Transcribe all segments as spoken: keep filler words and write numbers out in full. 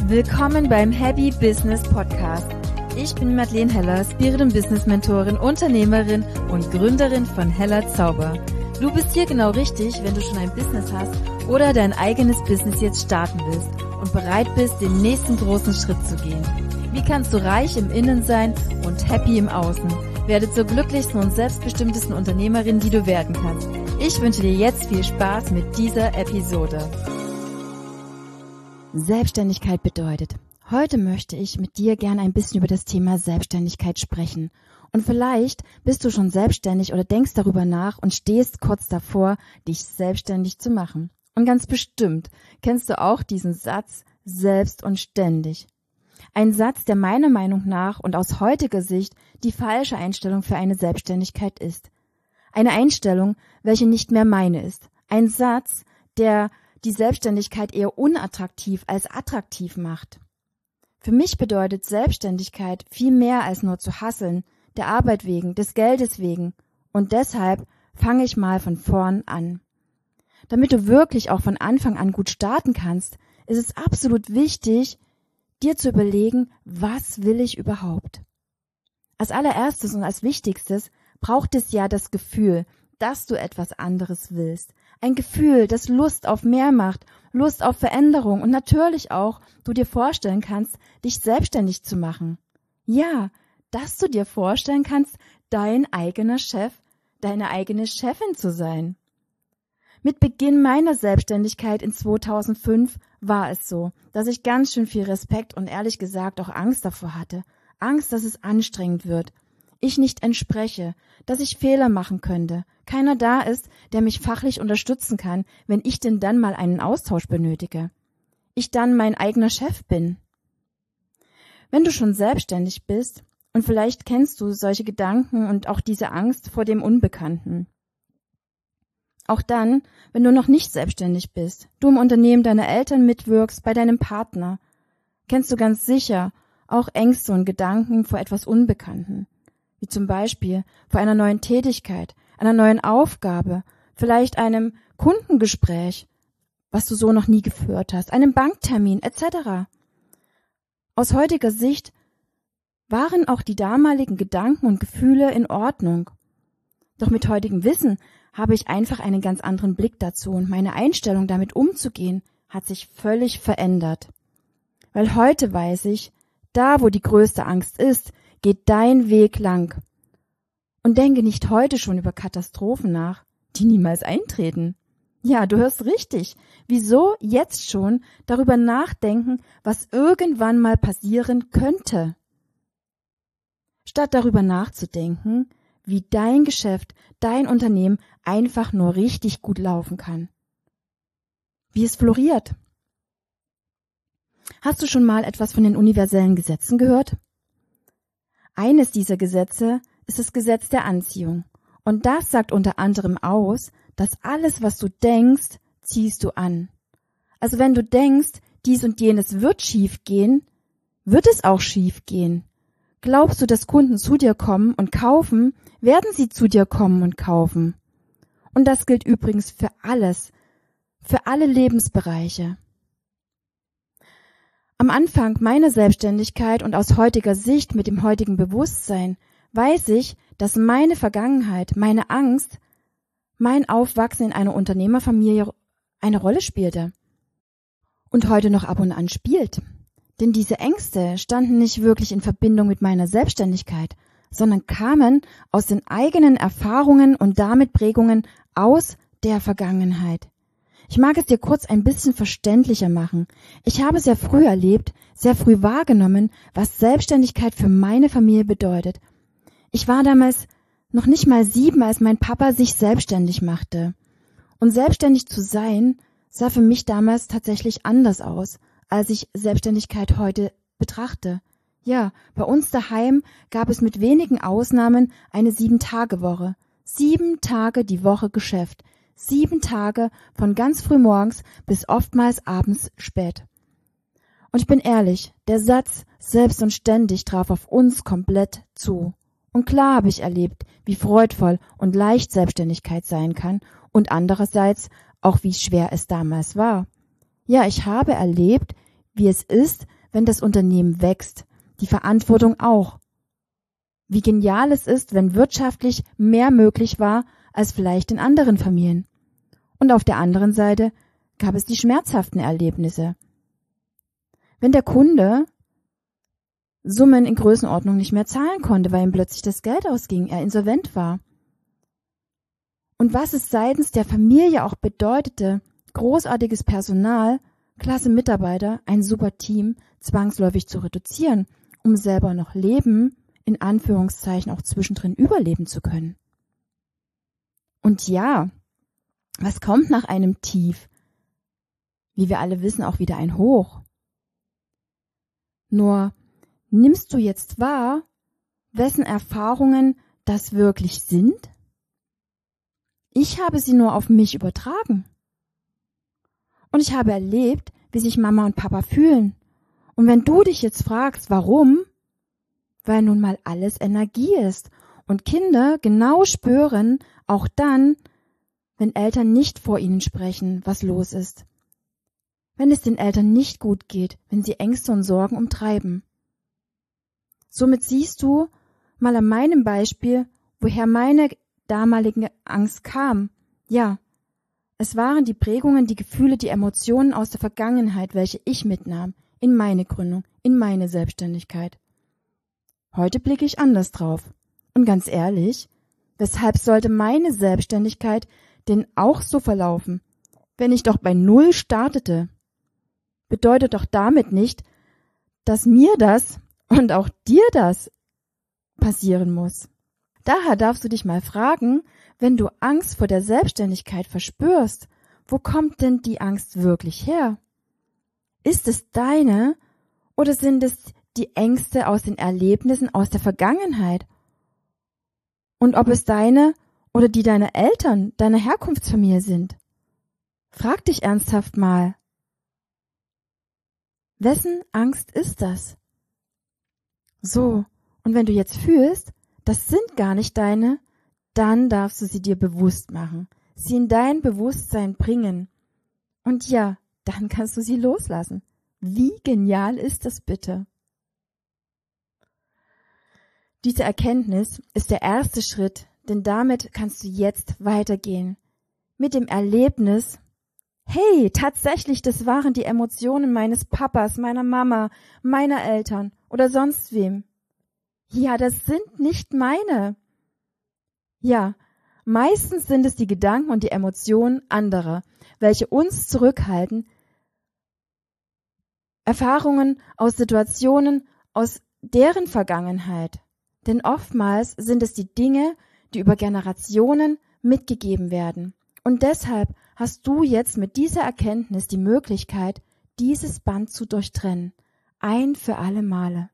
Willkommen beim Happy Business Podcast. Ich bin Madeleine Heller, Spirit- und Business-Mentorin, Unternehmerin und Gründerin von Heller Zauber. Du bist hier genau richtig, wenn du schon ein Business hast oder dein eigenes Business jetzt starten willst und bereit bist, den nächsten großen Schritt zu gehen. Wie kannst du reich im Innen sein und happy im Außen? Werde zur glücklichsten und selbstbestimmtesten Unternehmerin, die du werden kannst. Ich wünsche dir jetzt viel Spaß mit dieser Episode. Selbstständigkeit bedeutet. Heute möchte ich mit dir gerne ein bisschen über das Thema Selbstständigkeit sprechen. Und vielleicht bist du schon selbstständig oder denkst darüber nach und stehst kurz davor, dich selbstständig zu machen. Und ganz bestimmt kennst du auch diesen Satz selbst und ständig. Ein Satz, der meiner Meinung nach und aus heutiger Sicht die falsche Einstellung für eine Selbstständigkeit ist. Eine Einstellung, welche nicht mehr meine ist. Ein Satz, der die Selbstständigkeit eher unattraktiv als attraktiv macht. Für mich bedeutet Selbstständigkeit viel mehr als nur zu hasseln, der Arbeit wegen, des Geldes wegen. Und deshalb fange ich mal von vorn an. Damit du wirklich auch von Anfang an gut starten kannst, ist es absolut wichtig, dir zu überlegen, was will ich überhaupt? Als allererstes und als wichtigstes braucht es ja das Gefühl, dass du etwas anderes willst. Ein Gefühl, das Lust auf mehr macht, Lust auf Veränderung und natürlich auch, du dir vorstellen kannst, dich selbstständig zu machen. Ja, dass du dir vorstellen kannst, dein eigener Chef, deine eigene Chefin zu sein. Mit Beginn meiner Selbstständigkeit in zweitausendfünf war es so, dass ich ganz schön viel Respekt und ehrlich gesagt auch Angst davor hatte. Angst, dass es anstrengend wird. Ich nicht entspreche, dass ich Fehler machen könnte, keiner da ist, der mich fachlich unterstützen kann, wenn ich denn dann mal einen Austausch benötige. Ich dann mein eigener Chef bin. Wenn du schon selbstständig bist, und vielleicht kennst du solche Gedanken und auch diese Angst vor dem Unbekannten. Auch dann, wenn du noch nicht selbstständig bist, du im Unternehmen deiner Eltern mitwirkst, bei deinem Partner, kennst du ganz sicher auch Ängste und Gedanken vor etwas Unbekannten. Wie zum Beispiel vor einer neuen Tätigkeit, einer neuen Aufgabe, vielleicht einem Kundengespräch, was du so noch nie geführt hast, einem Banktermin et cetera. Aus heutiger Sicht waren auch die damaligen Gedanken und Gefühle in Ordnung. Doch mit heutigem Wissen habe ich einfach einen ganz anderen Blick dazu und meine Einstellung, damit umzugehen, hat sich völlig verändert. Weil heute weiß ich, da wo die größte Angst ist, geht dein Weg lang. Und denke nicht heute schon über Katastrophen nach, die niemals eintreten. Ja, du hörst richtig. Wieso jetzt schon darüber nachdenken, was irgendwann mal passieren könnte? Statt darüber nachzudenken, wie dein Geschäft, dein Unternehmen einfach nur richtig gut laufen kann. Wie es floriert. Hast du schon mal etwas von den universellen Gesetzen gehört? Eines dieser Gesetze ist das Gesetz der Anziehung. Und das sagt unter anderem aus, dass alles, was du denkst, ziehst du an. Also wenn du denkst, dies und jenes wird schief gehen, wird es auch schief gehen. Glaubst du, dass Kunden zu dir kommen und kaufen, werden sie zu dir kommen und kaufen. Und das gilt übrigens für alles, für alle Lebensbereiche. Am Anfang meiner Selbstständigkeit und aus heutiger Sicht mit dem heutigen Bewusstsein weiß ich, dass meine Vergangenheit, meine Angst, mein Aufwachsen in einer Unternehmerfamilie eine Rolle spielte und heute noch ab und an spielt. Denn diese Ängste standen nicht wirklich in Verbindung mit meiner Selbstständigkeit, sondern kamen aus den eigenen Erfahrungen und damit Prägungen aus der Vergangenheit. Ich mag es dir kurz ein bisschen verständlicher machen. Ich habe sehr früh erlebt, sehr früh wahrgenommen, was Selbstständigkeit für meine Familie bedeutet. Ich war damals noch nicht mal sieben, als mein Papa sich selbstständig machte. Und selbstständig zu sein, sah für mich damals tatsächlich anders aus, als ich Selbstständigkeit heute betrachte. Ja, bei uns daheim gab es mit wenigen Ausnahmen eine Sieben-Tage-Woche. Sieben Tage die Woche Geschäft. Sieben Tage von ganz früh morgens bis oftmals abends spät. Und ich bin ehrlich, der Satz selbst und ständig traf auf uns komplett zu. Und klar habe ich erlebt, wie freudvoll und leicht Selbstständigkeit sein kann und andererseits auch wie schwer es damals war. Ja, ich habe erlebt, wie es ist, wenn das Unternehmen wächst, die Verantwortung auch. Wie genial es ist, wenn wirtschaftlich mehr möglich war als vielleicht in anderen Familien. Und auf der anderen Seite gab es die schmerzhaften Erlebnisse. Wenn der Kunde Summen in Größenordnung nicht mehr zahlen konnte, weil ihm plötzlich das Geld ausging, er insolvent war. Und was es seitens der Familie auch bedeutete, großartiges Personal, klasse Mitarbeiter, ein super Team zwangsläufig zu reduzieren, um selber noch leben, in Anführungszeichen auch zwischendrin überleben zu können. Und ja, was kommt nach einem Tief? Wie wir alle wissen, auch wieder ein Hoch. Nur nimmst du jetzt wahr, wessen Erfahrungen das wirklich sind? Ich habe sie nur auf mich übertragen. Und ich habe erlebt, wie sich Mama und Papa fühlen. Und wenn du dich jetzt fragst, warum? Weil nun mal alles Energie ist und Kinder genau spüren, auch dann, wenn Eltern nicht vor ihnen sprechen, was los ist. Wenn es den Eltern nicht gut geht, wenn sie Ängste und Sorgen umtreiben. Somit siehst du mal an meinem Beispiel, woher meine damalige Angst kam. Ja, es waren die Prägungen, die Gefühle, die Emotionen aus der Vergangenheit, welche ich mitnahm, in meine Gründung, in meine Selbstständigkeit. Heute blicke ich anders drauf. Und ganz ehrlich, weshalb sollte meine Selbstständigkeit denn auch so verlaufen, wenn ich doch bei Null startete? Bedeutet doch damit nicht, dass mir das und auch dir das passieren muss. Daher darfst du dich mal fragen, wenn du Angst vor der Selbstständigkeit verspürst, wo kommt denn die Angst wirklich her? Ist es deine oder sind es die Ängste aus den Erlebnissen aus der Vergangenheit? Und ob es deine oder die deiner Eltern, deiner Herkunftsfamilie sind? Frag dich ernsthaft mal. Wessen Angst ist das? So, und wenn du jetzt fühlst, das sind gar nicht deine, dann darfst du sie dir bewusst machen, sie in dein Bewusstsein bringen. Und ja, dann kannst du sie loslassen. Wie genial ist das bitte? Diese Erkenntnis ist der erste Schritt, denn damit kannst du jetzt weitergehen. Mit dem Erlebnis, hey, tatsächlich, das waren die Emotionen meines Papas, meiner Mama, meiner Eltern oder sonst wem. Ja, das sind nicht meine. Ja, meistens sind es die Gedanken und die Emotionen anderer, welche uns zurückhalten, Erfahrungen aus Situationen aus deren Vergangenheit. Denn oftmals sind es die Dinge, die über Generationen mitgegeben werden. Und deshalb hast du jetzt mit dieser Erkenntnis die Möglichkeit, dieses Band zu durchtrennen. Ein für alle Male.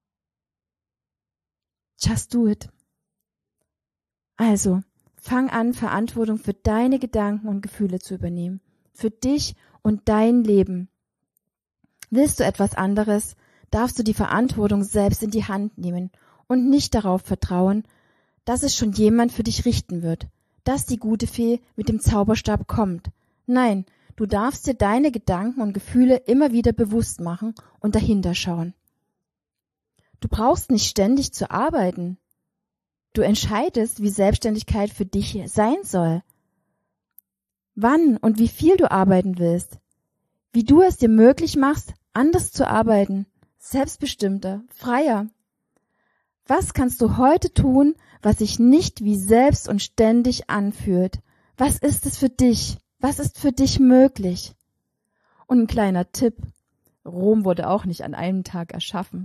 Just do it. Also, fang an, Verantwortung für deine Gedanken und Gefühle zu übernehmen. Für dich und dein Leben. Willst du etwas anderes, darfst du die Verantwortung selbst in die Hand nehmen und nicht darauf vertrauen, dass es schon jemand für dich richten wird, dass die gute Fee mit dem Zauberstab kommt. Nein, du darfst dir deine Gedanken und Gefühle immer wieder bewusst machen und dahinter schauen. Du brauchst nicht ständig zu arbeiten. Du entscheidest, wie Selbstständigkeit für dich sein soll. Wann und wie viel du arbeiten willst. Wie du es dir möglich machst, anders zu arbeiten, selbstbestimmter, freier. Was kannst du heute tun, was sich nicht wie selbst und ständig anfühlt? Was ist es für dich? Was ist für dich möglich? Und ein kleiner Tipp. Rom wurde auch nicht an einem Tag erschaffen.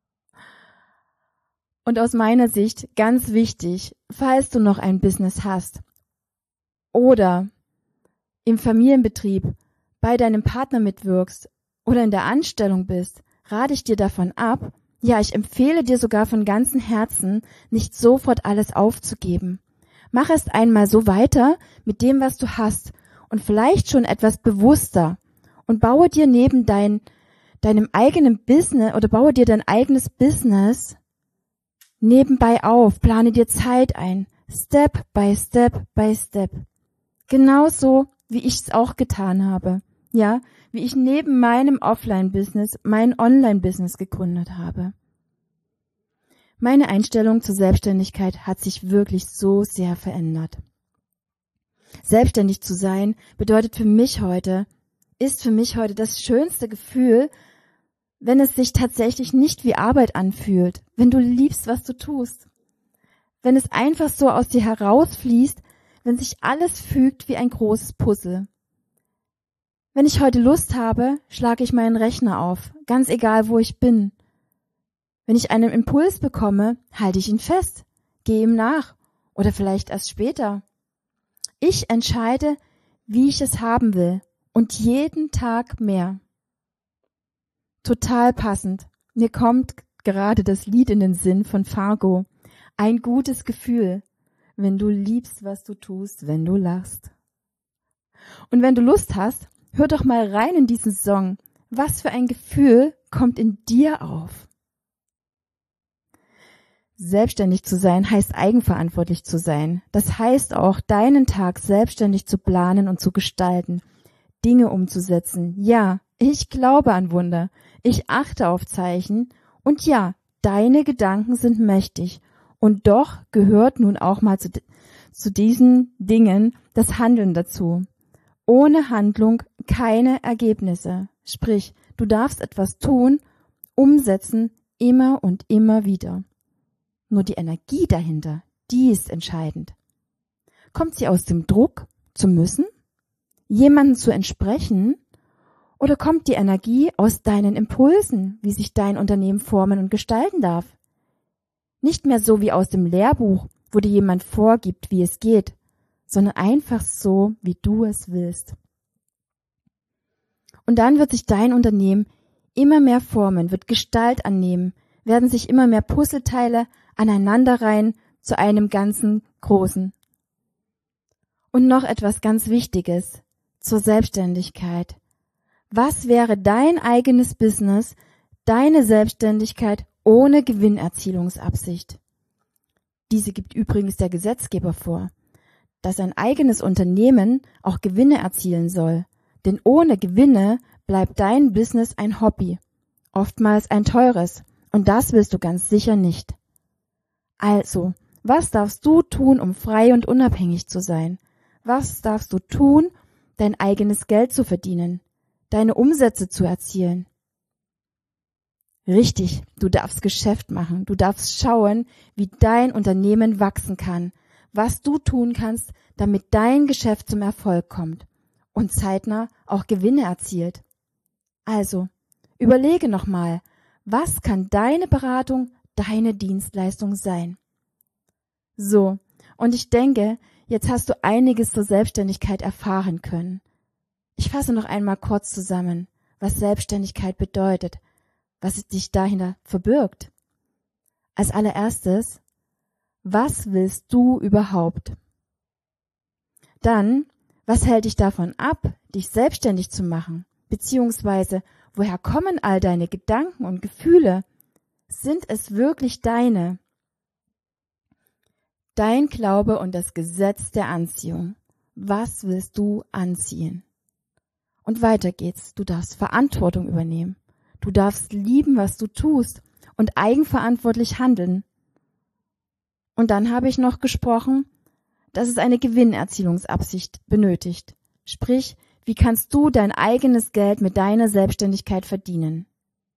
Und aus meiner Sicht ganz wichtig, falls du noch ein Business hast oder im Familienbetrieb bei deinem Partner mitwirkst oder in der Anstellung bist, rate ich dir davon ab, ja, ich empfehle dir sogar von ganzem Herzen, nicht sofort alles aufzugeben. Mach erst einmal so weiter mit dem, was du hast und vielleicht schon etwas bewusster und baue dir neben dein, deinem eigenen Business oder baue dir dein eigenes Business nebenbei auf, plane dir Zeit ein, Step by Step by Step. Genauso, wie ich es auch getan habe. Ja, wie ich neben meinem Offline-Business mein Online-Business gegründet habe. Meine Einstellung zur Selbstständigkeit hat sich wirklich so sehr verändert. Selbstständig zu sein bedeutet für mich heute, ist für mich heute das schönste Gefühl, wenn es sich tatsächlich nicht wie Arbeit anfühlt, wenn du liebst, was du tust, wenn es einfach so aus dir herausfließt, wenn sich alles fügt wie ein großes Puzzle. Wenn ich heute Lust habe, schlage ich meinen Rechner auf, ganz egal, wo ich bin. Wenn ich einen Impuls bekomme, halte ich ihn fest, gehe ihm nach oder vielleicht erst später. Ich entscheide, wie ich es haben will und jeden Tag mehr. Total passend. Mir kommt gerade das Lied in den Sinn von Fargo. Ein gutes Gefühl, wenn du liebst, was du tust, wenn du lachst. Und wenn du Lust hast, hör doch mal rein in diesen Song. Was für ein Gefühl kommt in dir auf? Selbstständig zu sein heißt eigenverantwortlich zu sein. Das heißt auch, deinen Tag selbstständig zu planen und zu gestalten, Dinge umzusetzen. Ja, ich glaube an Wunder. Ich achte auf Zeichen. Und ja, deine Gedanken sind mächtig. Und doch gehört nun auch mal zu, zu diesen Dingen das Handeln dazu. Ohne Handlung keine Ergebnisse. Sprich, du darfst etwas tun, umsetzen, immer und immer wieder. Nur die Energie dahinter, die ist entscheidend. Kommt sie aus dem Druck, zu müssen, jemandem zu entsprechen, oder kommt die Energie aus deinen Impulsen, wie sich dein Unternehmen formen und gestalten darf? Nicht mehr so wie aus dem Lehrbuch, wo dir jemand vorgibt, wie es geht, sondern einfach so, wie du es willst. Und dann wird sich dein Unternehmen immer mehr formen, wird Gestalt annehmen, werden sich immer mehr Puzzleteile aneinanderreihen zu einem ganzen Großen. Und noch etwas ganz Wichtiges zur Selbstständigkeit. Was wäre dein eigenes Business, deine Selbstständigkeit ohne Gewinnerzielungsabsicht? Diese gibt übrigens der Gesetzgeber vor, dass ein eigenes Unternehmen auch Gewinne erzielen soll. Denn ohne Gewinne bleibt dein Business ein Hobby, oftmals ein teures. Und das willst du ganz sicher nicht. Also, was darfst du tun, um frei und unabhängig zu sein? Was darfst du tun, dein eigenes Geld zu verdienen, deine Umsätze zu erzielen? Richtig, du darfst Geschäft machen, du darfst schauen, wie dein Unternehmen wachsen kann, was du tun kannst, damit dein Geschäft zum Erfolg kommt und zeitnah auch Gewinne erzielt. Also, überlege nochmal, was kann deine Beratung, deine Dienstleistung sein? So, und ich denke, jetzt hast du einiges zur Selbstständigkeit erfahren können. Ich fasse noch einmal kurz zusammen, was Selbstständigkeit bedeutet, was dich dahinter verbirgt. Als allererstes, was willst du überhaupt? Dann, was hält dich davon ab, dich selbstständig zu machen? Beziehungsweise, woher kommen all deine Gedanken und Gefühle? Sind es wirklich deine? Dein Glaube und das Gesetz der Anziehung. Was willst du anziehen? Und weiter geht's. Du darfst Verantwortung übernehmen. Du darfst lieben, was du tust und eigenverantwortlich handeln. Und dann habe ich noch gesprochen, dass es eine Gewinnerzielungsabsicht benötigt. Sprich, wie kannst du dein eigenes Geld mit deiner Selbstständigkeit verdienen?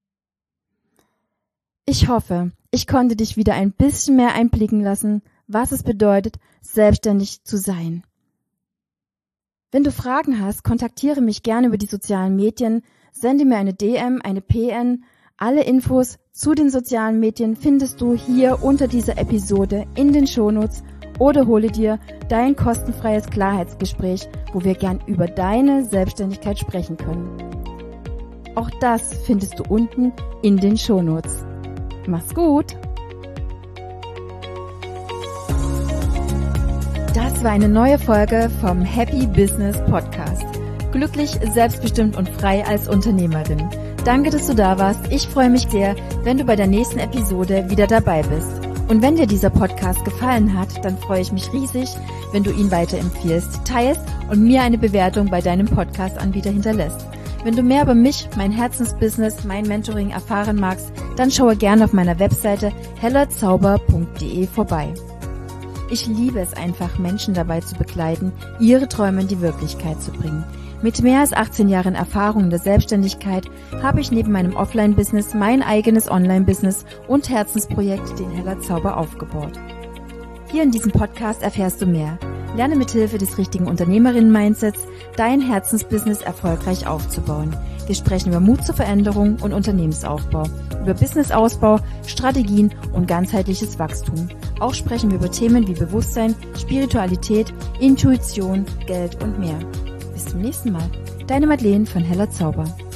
Ich hoffe, ich konnte dich wieder ein bisschen mehr einblicken lassen, was es bedeutet, selbstständig zu sein. Wenn du Fragen hast, kontaktiere mich gerne über die sozialen Medien, sende mir eine D M, eine P N. Alle Infos zu den sozialen Medien findest du hier unter dieser Episode in den Shownotes oder hole dir dein kostenfreies Klarheitsgespräch, wo wir gern über deine Selbstständigkeit sprechen können. Auch das findest du unten in den Shownotes. Mach's gut! Das war eine neue Folge vom Happy Business Podcast. Glücklich, selbstbestimmt und frei als Unternehmerin. Danke, dass du da warst. Ich freue mich sehr, wenn du bei der nächsten Episode wieder dabei bist. Und wenn dir dieser Podcast gefallen hat, dann freue ich mich riesig, wenn du ihn weiterempfiehlst, teilst und mir eine Bewertung bei deinem Podcast-Anbieter hinterlässt. Wenn du mehr über mich, mein Herzensbusiness, mein Mentoring erfahren magst, dann schaue gerne auf meiner Webseite hellerzauber punkt de vorbei. Ich liebe es einfach, Menschen dabei zu begleiten, ihre Träume in die Wirklichkeit zu bringen. Mit mehr als achtzehn Jahren Erfahrung in der Selbstständigkeit habe ich neben meinem Offline-Business mein eigenes Online-Business und Herzensprojekt, den Heller Zauber, aufgebaut. Hier in diesem Podcast erfährst du mehr. Lerne mithilfe des richtigen Unternehmerinnen-Mindsets, dein Herzensbusiness erfolgreich aufzubauen. Wir sprechen über Mut zur Veränderung und Unternehmensaufbau, über Businessausbau, Strategien und ganzheitliches Wachstum. Auch sprechen wir über Themen wie Bewusstsein, Spiritualität, Intuition, Geld und mehr. Bis zum nächsten Mal. Deine Madeleine von Heller Zauber.